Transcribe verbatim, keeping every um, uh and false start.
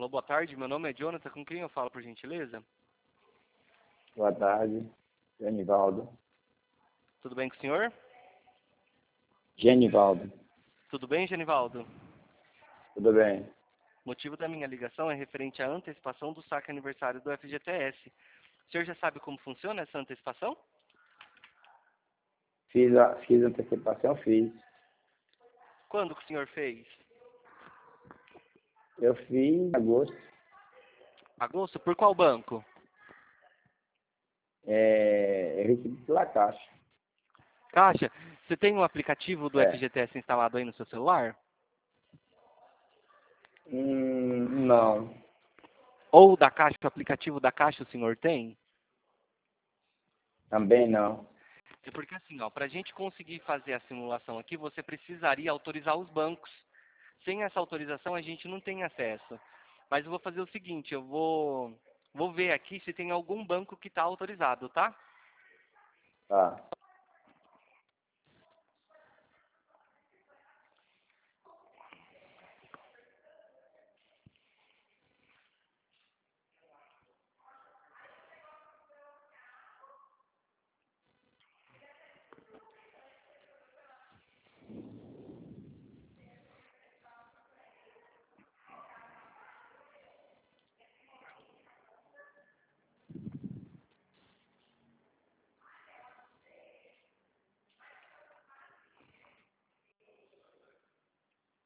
Alô, boa tarde. Meu nome é Jonathan. Com quem eu falo, por gentileza? Boa tarde, Genivaldo. Tudo bem com o senhor? Genivaldo, Tudo bem, Genivaldo? tudo bem? O motivo da minha ligação é referente à antecipação do saque aniversário do F G T S. O senhor já sabe como funciona essa antecipação? Fiz a fiz a antecipação, fiz. Quando que o senhor fez? Eu fiz em agosto. Agosto? Por qual banco? É, eu recebi pela Caixa. Caixa, você tem um aplicativo do É. F G T S instalado aí no seu celular? Hum, não, Ou da Caixa, o aplicativo da Caixa o senhor tem? também não. É porque assim, ó, para a gente conseguir fazer a simulação aqui, você precisaria autorizar os bancos. Sem essa autorização, a gente não tem acesso. Mas eu vou fazer o seguinte, eu vou, vou ver aqui se tem algum banco que está autorizado, tá? Tá.